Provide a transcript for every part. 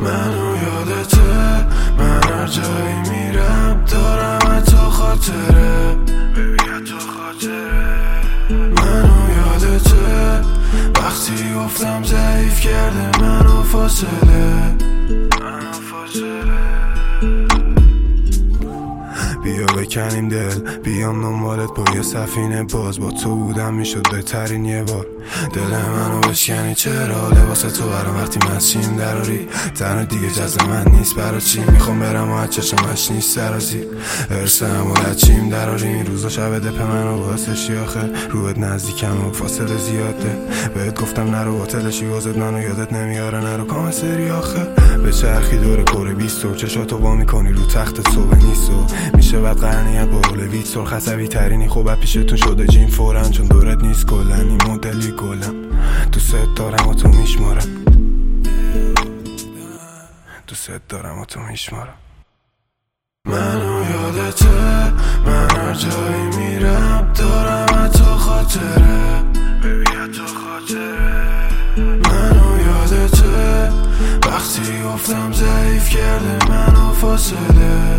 منو یادته، من هر جایی میرم دارم تو خاطره، ببین تو خاطره. منو یادته وقتی گفتم ضعیف کرده منو فاصله. بیا بکنیم دل، بیام دنبالت با یه سفینه باز. با تو بودم میشد بهترین یه بار. دل منو بشکنی چرا؟ لباس تو برام وقتی مشیم دراری. تنها دیگه جز من نیست برا چی؟ میخوام برم و چشمش نیست سرازی. ارسم و لچیم دراری. این روزا شب دپ منو واسه آخه روت نزدیکم و فاصله زیاده. بهت گفتم نرو هتلشی واسد منو یادت نمیاره. نرو کام سری آخه به چرخی دور کره 20 و چشاتو وا میکنی رو تخت صبح نیست و میشه بعد قرنیت با رول ویت سرخ عصبی ترینی. خوب پیشتون شده جیم فورن چون دورت نیست کلن. این مدلی گلم دوست دارم و تو میشمارم، دوست دارم و تو میشمارم. منو یادته، من هر جایی میرم دارم تو خاطره، ببین تو خاطره. منو یادته وقتی گفتم ضعیف کرده منو فاصله.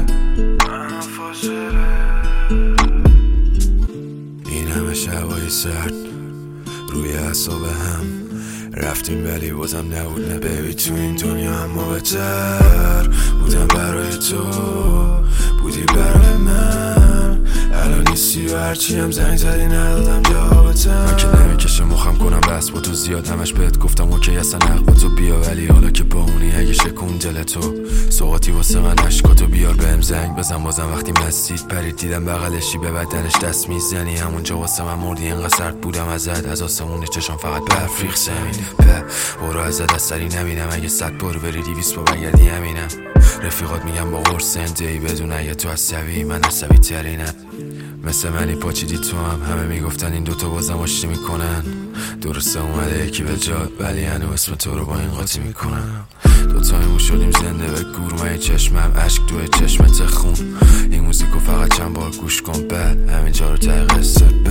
این همه شبای سرد روی اعصاب هم رفتیم ولی بازم نبود نه بیبی تو این دنیا. اما بهتر بودم برای تو، بودی برای من. الان نیستی و هرچی هم زنگ زدی ندادم جوابتم. من که نمیکشه مخم کنم بس با تو زیاد. همش بهت گفتم اوکی اصلا حق با تو بیا، ولی حالا که با اونی اگه شکون دل تو سوقاتی واسه من عشقاتو بیار بهم زنگ بزن. بازم وقتی مسجد پرید دیدم بغلشی به بدنش دست میزنی. همونجا واسه من مردی اینقدر سرد بودم ازت. از آسمون چشم فقط برف ریخت زمین. برو ازت از سری نبینم. اگه 100 بار بری 200 بار بگردی همینم. رفیقات میگم با قرص انتهی بدون اگه تو عصبی من عصبی ترینم. مثل منی پاچیدی تو همه میگفتن این دوتا بازم آشتی میکنن. درسته اومده یکی به جاد ولی هنو اسم تو رو با این قاطی میکنن. دوتایمون شدیم زنده به گورمه چشمم عشق توی چشمت خون. این موزیکو فقط چند بار گوش کن بعد همینجا رو ته قصه